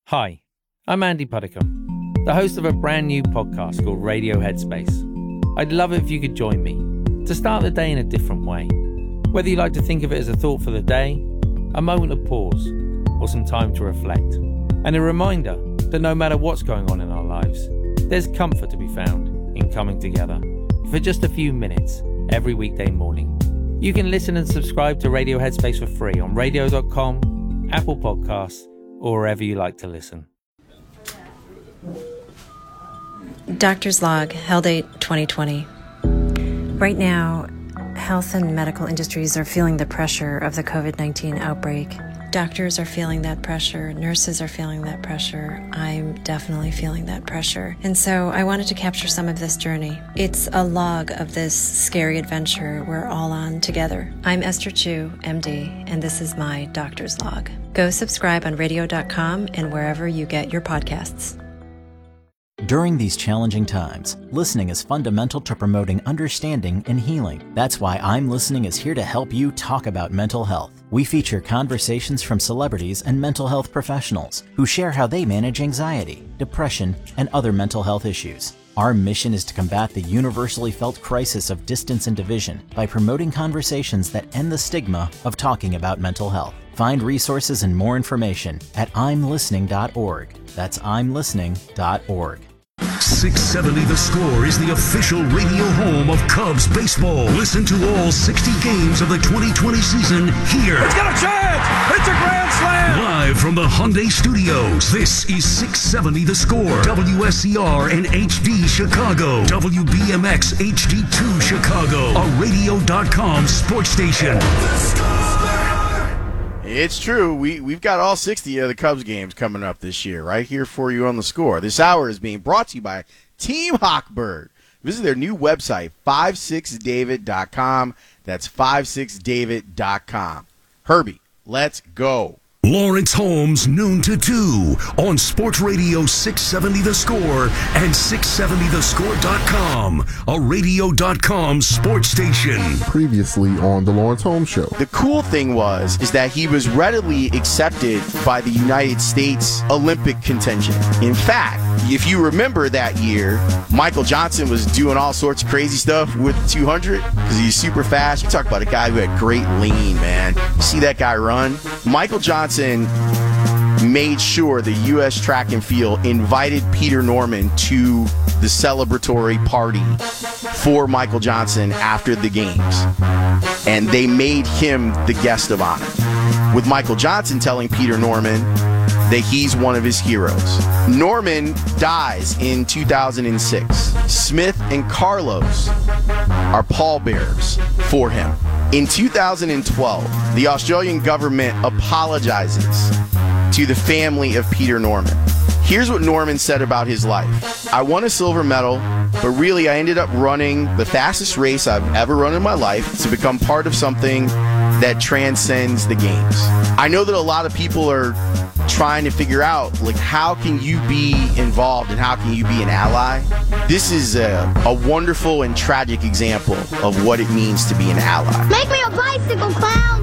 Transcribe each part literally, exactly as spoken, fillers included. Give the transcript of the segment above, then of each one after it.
Hi, I'm Andy Puddicombe, the host of a brand new podcast called Radio Headspace. I'd love it if you could join me to start the day in a different way. Whether you like to think of it as a thought for the day, a moment of pause, or some time to reflect. And a reminder that no matter what's going on in our lives, there's comfort to be found in coming together for just a few minutes every weekday morning. You can listen and subscribe to Radio Headspace for free on radio dot com, Apple Podcasts, or wherever you like to listen. Doctor's Log, Hell Date twenty twenty. Right now, health and medical industries are feeling the pressure of the covid nineteen outbreak. Doctors are feeling that pressure. Nurses are feeling that pressure. I'm definitely feeling that pressure. And so I wanted to capture some of this journey. It's a log of this scary adventure we're all on together. I'm Esther Chu, M D, and this is my Doctor's Log. Go subscribe on radio dot com and wherever you get your podcasts. During these challenging times, listening is fundamental to promoting understanding and healing. That's why I'm Listening is here to help you talk about mental health. We feature conversations from celebrities and mental health professionals who share how they manage anxiety, depression, and other mental health issues. Our mission is to combat the universally felt crisis of distance and division by promoting conversations that end the stigma of talking about mental health. Find resources and more information at I'm listening dot org. That's I'm listening dot org. six seventy The Score is the official radio home of Cubs baseball. Listen to all sixty games of the twenty twenty season here. It's got a chance! It's a grand slam! Live from the Hyundai Studios, this is six seventy The Score. W S C R and H D Chicago. W B M X H D two Chicago. A radio dot com sports station. It's true. We, we've got all sixty of the Cubs games coming up this year right here for you on The Score. This hour is being brought to you by Team Hochberg. Visit their new website, five six david dot com. That's five six david dot com. Herbie, let's go. Lawrence Holmes, noon to two on Sports Radio six seventy The Score and six seventy the score dot com, a radio dot com sports station. Previously on the Lawrence Holmes Show. The cool thing was is that he was readily accepted by the United States Olympic contingent. In fact, if you remember that year, Michael Johnson was doing all sorts of crazy stuff with two hundred because he's super fast. You talk about a guy who had great lean, man. You see that guy run? Michael Johnson made sure the U S Track and Field invited Peter Norman to the celebratory party for Michael Johnson after the games. And they made him the guest of honor, with Michael Johnson telling Peter Norman that he's one of his heroes. Norman dies in two thousand six. Smith and Carlos are pallbearers for him. In two thousand twelve, the Australian government apologizes to the family of Peter Norman. Here's what Norman said about his life. I won a silver medal, but really I ended up running the fastest race I've ever run in my life to become part of something that transcends the games. I know that a lot of people are trying to figure out, like, how can you be involved and how can you be an ally? This is a, a wonderful and tragic example of what it means to be an ally. Make me a bicycle, clown!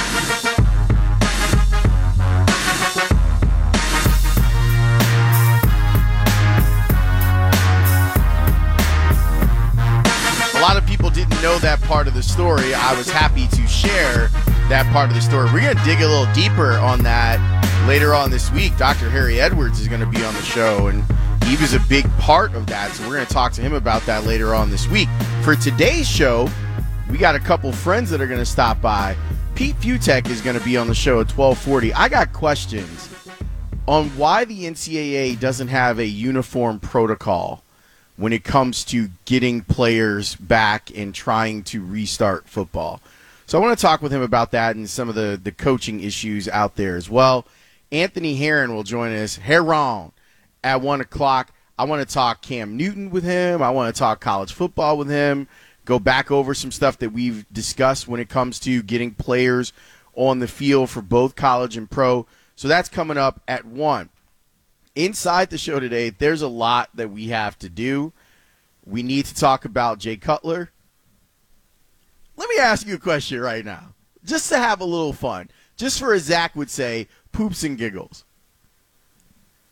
A lot of people didn't know that part of the story. I was happy to share that part of the story. We're going to dig a little deeper on that later on this week. Doctor Harry Edwards is going to be on the show, and he was a big part of that, so we're going to talk to him about that later on this week. For today's show, we got a couple friends that are going to stop by. Pete Futek is going to be on the show at twelve forty. I got questions on why the N C double A doesn't have a uniform protocol when it comes to getting players back and trying to restart football. So I want to talk with him about that and some of the, the coaching issues out there as well. Anthony Herron will join us, Herron, at one o'clock. I want to talk Cam Newton with him. I want to talk college football with him, go back over some stuff that we've discussed when it comes to getting players on the field for both college and pro. So that's coming up at one. Inside the show today, there's a lot that we have to do. We need to talk about Jay Cutler. Let me ask you a question right now, just to have a little fun, just for, as Zach would say, poops and giggles.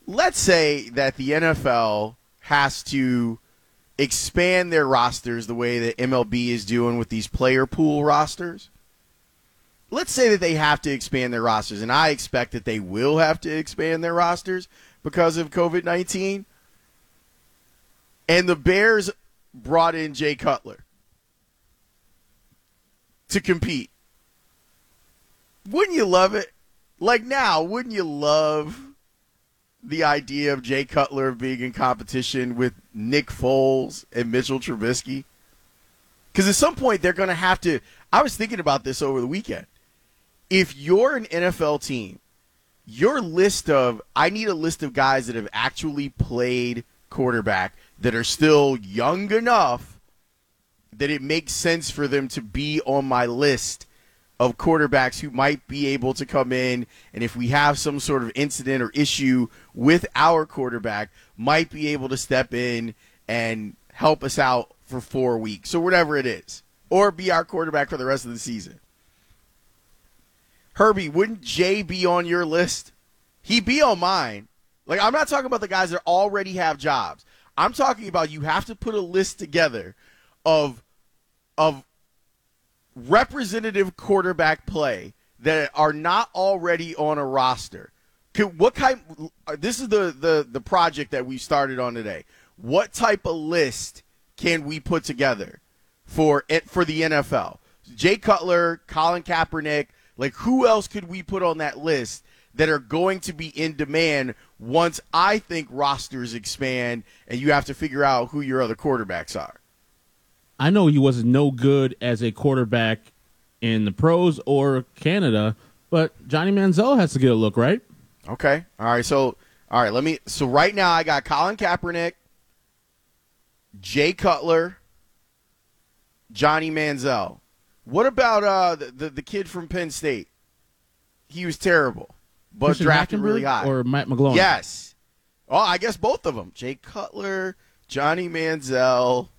let's say that the N F L has to expand their rosters the way that M L B is doing with these player pool rosters. Let's say that they have to expand their rosters, and I expect that they will have to expand their rosters because of covid nineteen. And the Bears brought in Jay Cutler to compete. Wouldn't you love it? Like now, wouldn't you love the idea of Jay Cutler being in competition with Nick Foles and Mitchell Trubisky? Because at some point they're going to have to – I was thinking about this over the weekend. If you're an N F L team, your list of – I need a list of guys that have actually played quarterback that are still young enough that it makes sense for them to be on my list of quarterbacks who might be able to come in, and if we have some sort of incident or issue with our quarterback, might be able to step in and help us out for four weeks or whatever it is, or be our quarterback for the rest of the season. Herbie, wouldn't Jay be on your list? He'd be on mine. Like, I'm not talking about the guys that already have jobs. I'm talking about you have to put a list together of of representative quarterback play that are not already on a roster. What kind? This is the, the, the project that we started on today. What type of list can we put together for it for the N F L? Jay Cutler, Colin Kaepernick, like who else could we put on that list that are going to be in demand once I think rosters expand and you have to figure out who your other quarterbacks are? I know he wasn't no good as a quarterback in the pros or Canada, but Johnny Manziel has to get a look, right? Okay. All right. So, all right. Let me. So right now I got Colin Kaepernick, Jay Cutler, Johnny Manziel. What about uh the the, the kid from Penn State? He was terrible, but Christian drafted Hackenberg really high. Or Matt McGloin? Yes. Oh, I guess both of them. Jay Cutler, Johnny Manziel,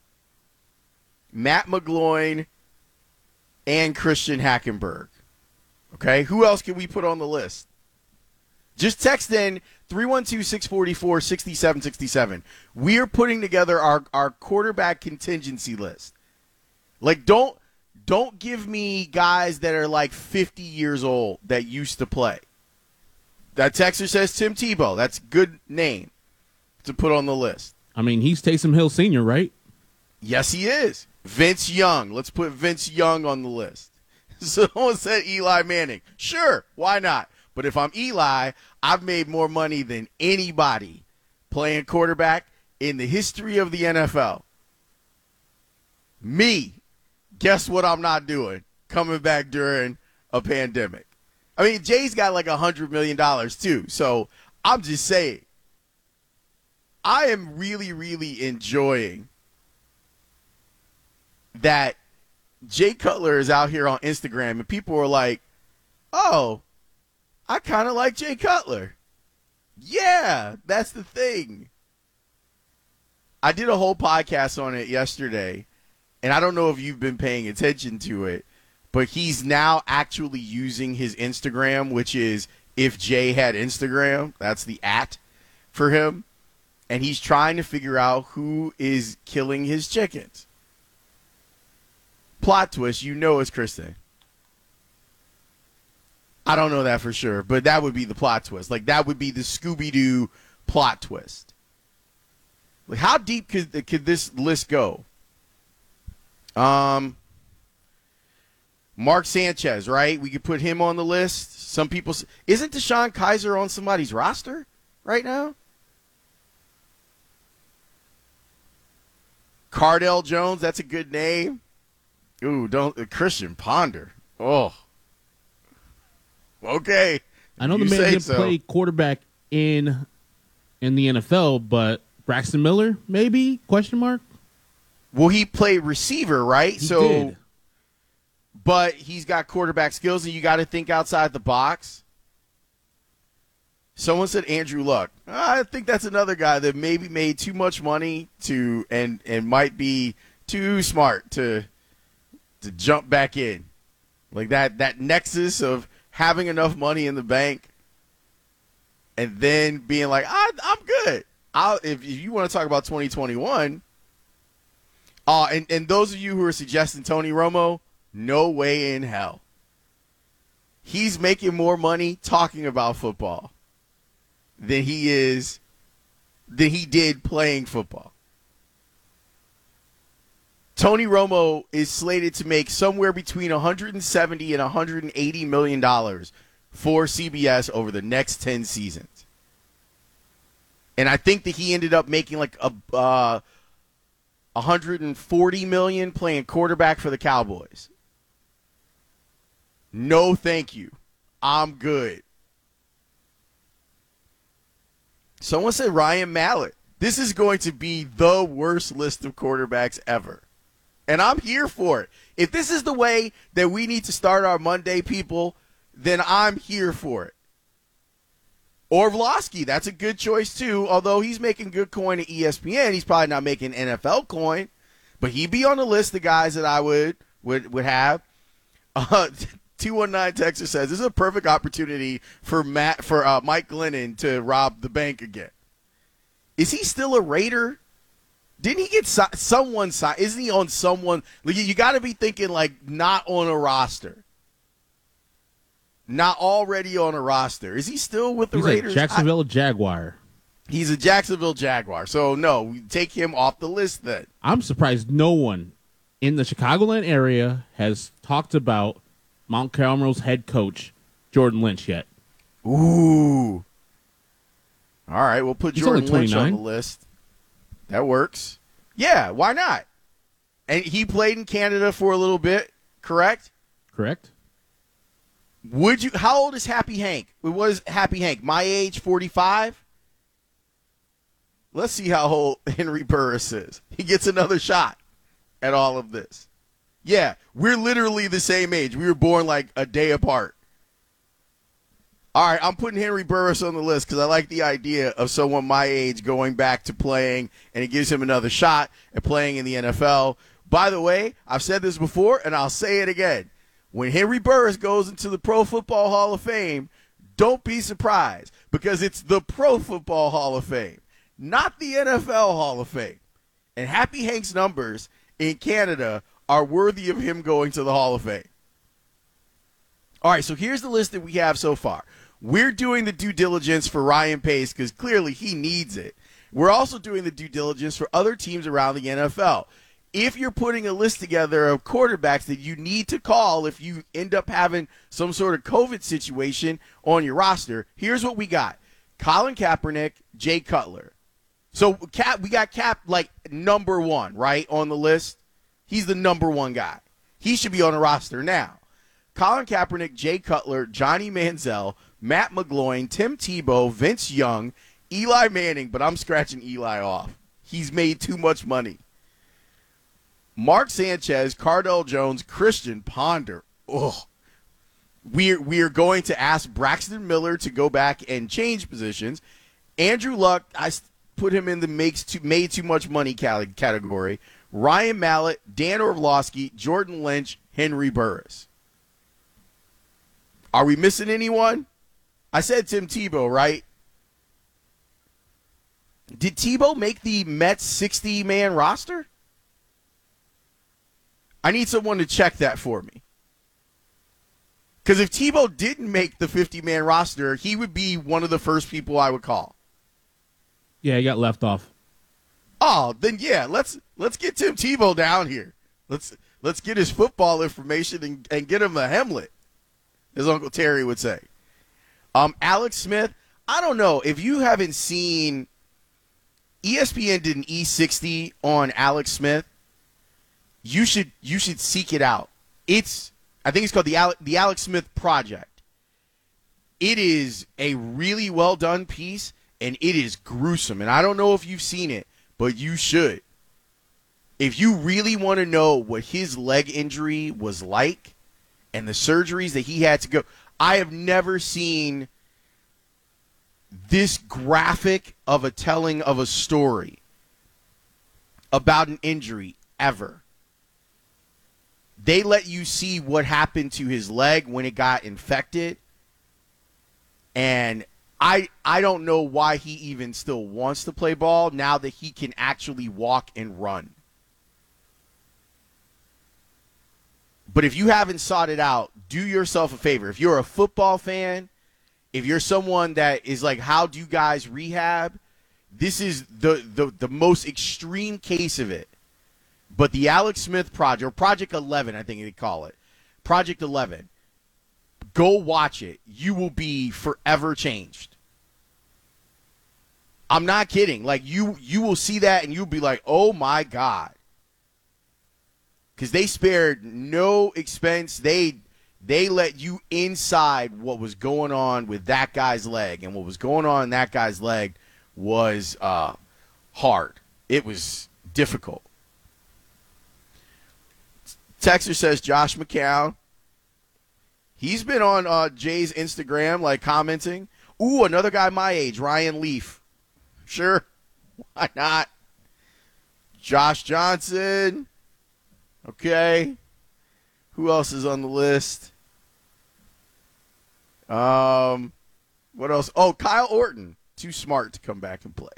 Matt McGloin, and Christian Hackenberg. Okay, who else can we put on the list? Just text in three one two, six four four, six seven six seven. We are putting together our, our quarterback contingency list. Like, don't don't give me guys that are like fifty years old that used to play. That texter says Tim Tebow. That's a good name to put on the list. I mean, he's Taysom Hill Senior, right? Yes, he is. Vince Young. Let's put Vince Young on the list. Someone said Eli Manning. Sure, why not? But if I'm Eli, I've made more money than anybody playing quarterback in the history of the N F L. Me. Guess what I'm not doing? Coming back during a pandemic. I mean, Jay's got like one hundred million dollars too. So I'm just saying. I am really, really enjoying that Jay Cutler is out here on Instagram and people are like, oh, I kind of like Jay Cutler. Yeah, that's the thing. I did a whole podcast on it yesterday, and I don't know if you've been paying attention to it, but he's now actually using his Instagram, which is if Jay had Instagram. That's the at for him. And he's trying to figure out who is killing his chickens. Plot twist, you know it's Kristen. I don't know that for sure, but that would be the plot twist. Like, that would be the Scooby-Doo plot twist. Like, how deep could could this list go? Um, Mark Sanchez, right? We could put him on the list. Some people – isn't Deshaun Kaiser on somebody's roster right now? Cardell Jones, that's a good name. Ooh, don't uh, Christian Ponder. Oh. Okay. I know the man didn't so. play quarterback in in the N F L, but Braxton Miller, maybe? Question mark? Well, he played receiver, right? He so, did. But he's got quarterback skills, and you got to think outside the box. Someone said Andrew Luck. I think that's another guy that maybe made too much money to and and might be too smart to to jump back in. Like that that nexus of having enough money in the bank and then being like, I, I'm good. I'll, if, if you want to talk about twenty twenty-one, uh, and, and those of you who are suggesting Tony Romo, no way in hell. He's making more money talking about football than he is than he did playing football. Tony Romo is slated to make somewhere between one hundred seventy and one hundred eighty million dollars for C B S over the next ten seasons. And I think that he ended up making like a uh, one hundred forty million dollars playing quarterback for the Cowboys. No, thank you. I'm good. Someone said Ryan Mallett. This is going to be the worst list of quarterbacks ever. And I'm here for it. If this is the way that we need to start our Monday, people, then I'm here for it. Orlovsky, that's a good choice too. Although he's making good coin at E S P N, he's probably not making N F L coin. But he'd be on the list of guys that I would would, would have. Uh, two one nine Texas says, this is a perfect opportunity for Matt for uh, Mike Glennon to rob the bank again. Is he still a Raider? Didn't he get si- someone signed? Isn't he on someone? Like, you got to be thinking, like, not on a roster. Not already on a roster. Is he still with the He's Raiders? a Jacksonville I, Jaguar. He's a Jacksonville Jaguar. So, no, we take him off the list then. I'm surprised no one in the Chicagoland area has talked about Mount Carmel's head coach, Jordan Lynch, yet. Ooh. All right, we'll put He's Jordan Lynch on the twenty-nine. list. That works. Yeah, why not? And he played in Canada for a little bit, correct? Correct. Would you? How old is Happy Hank? What is Happy Hank? My age, forty-five? Let's see how old Henry Burris is. He gets another shot at all of this. Yeah, we're literally the same age. We were born like a day apart. All right, I'm putting Henry Burris on the list because I like the idea of someone my age going back to playing, and it gives him another shot at playing in the N F L. By the way, I've said this before, and I'll say it again. When Henry Burris goes into the Pro Football Hall of Fame, don't be surprised because it's the Pro Football Hall of Fame, not the N F L Hall of Fame. And Happy Hank's numbers in Canada are worthy of him going to the Hall of Fame. All right, so here's the list that we have so far. We're doing the due diligence for Ryan Pace because clearly he needs it. We're also doing the due diligence for other teams around the N F L. If you're putting a list together of quarterbacks that you need to call if you end up having some sort of COVID situation on your roster, here's what we got. Colin Kaepernick, Jay Cutler. So Cap, we got Cap like number one, right, on the list. He's the number one guy. He should be on the roster now. Colin Kaepernick, Jay Cutler, Johnny Manziel, Matt McGloin, Tim Tebow, Vince Young, Eli Manning, but I'm scratching Eli off. He's made too much money. Mark Sanchez, Cardell Jones, Christian Ponder. Ugh. We're, we're going to ask Braxton Miller to go back and change positions. Andrew Luck, I put him in the makes too, made too much money category. Ryan Mallett, Dan Orlovsky, Jordan Lynch, Henry Burris. Are we missing anyone? I said Tim Tebow, right? Did Tebow make the Mets sixty-man roster? I need someone to check that for me. Because if Tebow didn't make the fifty-man roster, he would be one of the first people I would call. Yeah, he got left off. Oh, then yeah, let's let's get Tim Tebow down here. Let's let's get his football information and, and get him a Hamlet, as Uncle Terry would say. Um, Alex Smith, I don't know if you haven't seen. E S P N did an E sixty on Alex Smith. You should you should seek it out. It's I think it's called the Alex, the Alex Smith Project. It is a really well done piece, and it is gruesome. And I don't know if you've seen it, but you should. If you really want to know what his leg injury was like and the surgeries that he had to go, I have never seen this graphic of a telling of a story about an injury ever. They let you see what happened to his leg when it got infected. And I I don't know why he even still wants to play ball now that he can actually walk and run. But if you haven't sought it out, do yourself a favor. If you're a football fan, if you're someone that is like, how do you guys rehab? This is the, the, the most extreme case of it. But the Alex Smith Project, or Project eleven, I think they call it. Project eleven. Go watch it. You will be forever changed. I'm not kidding. Like, you, you will see that and you'll be like, oh, my God. Because they spared no expense. They they let you inside what was going on with that guy's leg. And what was going on in that guy's leg was uh, hard. It was difficult. Texter says Josh McCown. He's been on uh, Jay's Instagram, like, commenting. Ooh, another guy my age, Ryan Leaf. Sure. Why not? Josh Johnson. Okay. Who else is on the list? Um, what else? Oh, Kyle Orton. Too smart to come back and play.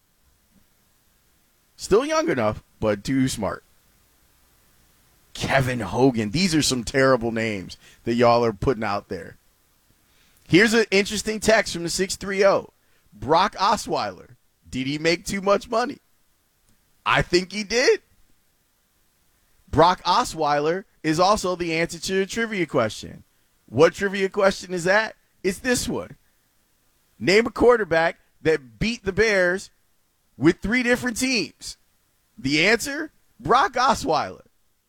Still young enough, but too smart. Kevin Hogan. These are some terrible names that y'all are putting out there. Here's an interesting text from the six three zero. Brock Osweiler. Did he make too much money? I think he did. Brock Osweiler is also the answer to a trivia question. What trivia question is that? It's this one. Name a quarterback that beat the Bears with three different teams. The answer? Brock Osweiler.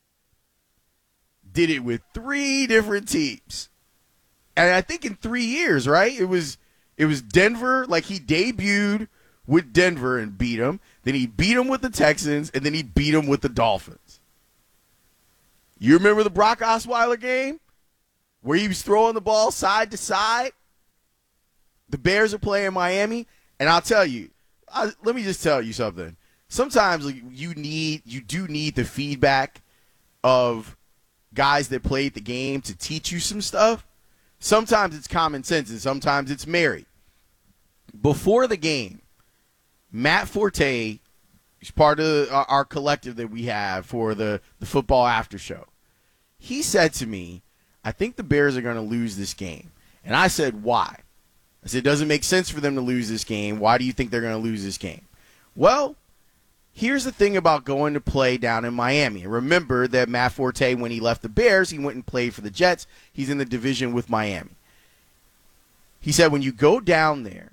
Did it with three different teams. And I think in three years, right? It was it was Denver, like he debuted with Denver and beat them. Then he beat them with the Texans, and then he beat them with the Dolphins. You remember the Brock Osweiler game where he was throwing the ball side to side? The Bears are playing Miami, and I'll tell you, I, let me just tell you something. Sometimes like, you need, you do need the feedback of guys that played the game to teach you some stuff. Sometimes it's common sense, and sometimes it's merit. Before the game, Matt Forte, he's part of our collective that we have for the, the football after show. He said to me, I think the Bears are going to lose this game. And I said, why? I said, it doesn't make sense for them to lose this game. Why do you think they're going to lose this game? Well, here's the thing about going to play down in Miami. Remember that Matt Forte, when he left the Bears, he went and played for the Jets. He's in the division with Miami. He said, when you go down there,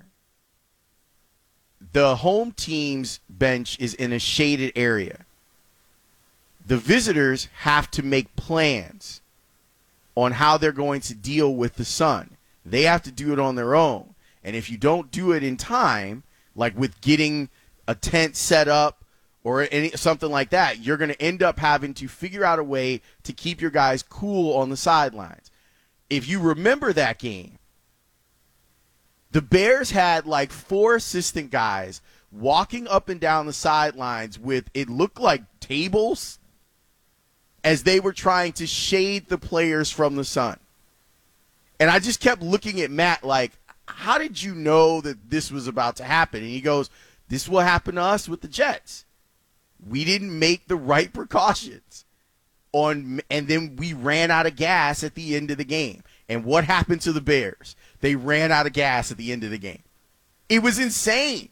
the home team's bench is in a shaded area. The visitors have to make plans on how they're going to deal with the sun. They have to do it on their own. And if you don't do it in time, like with getting a tent set up or any, something like that, you're going to end up having to figure out a way to keep your guys cool on the sidelines. If you remember that game, the Bears had like four assistant guys walking up and down the sidelines with, it looked like tables, as they were trying to shade the players from the sun. And I just kept looking at Matt like, how did you know that this was about to happen? And he goes, this will happen to us with the Jets. We didn't make the right precautions. on, and then we ran out of gas at the end of the game. And what happened to the Bears? They ran out of gas at the end of the game. It was insane.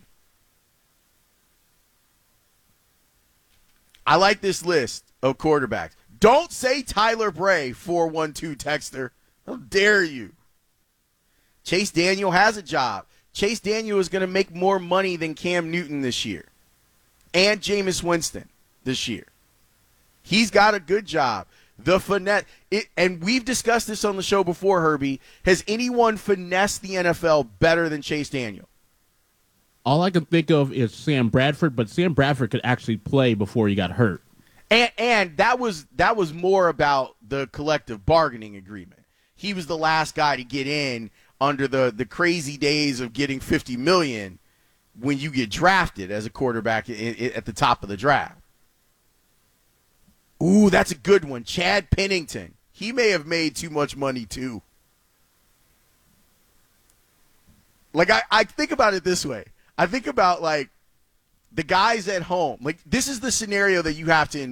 I like this list of quarterbacks. Don't say Tyler Bray, four one two texter. How dare you? Chase Daniel has a job. Chase Daniel is going to make more money than Cam Newton this year. And Jameis Winston this year. He's got a good job. The finesse, it, and we've discussed this on the show before, Herbie. Has anyone finessed the N F L better than Chase Daniel? All I can think of is Sam Bradford, but Sam Bradford could actually play before he got hurt. And, and that was that was more about the collective bargaining agreement. He was the last guy to get in under the, the crazy days of getting fifty million dollars when you get drafted as a quarterback in, in, at the top of the draft. Ooh, that's a good one. Chad Pennington. He may have made too much money, too. Like, I, I think about it this way. I think about, like, the guys at home. Like, this is the scenario that you have to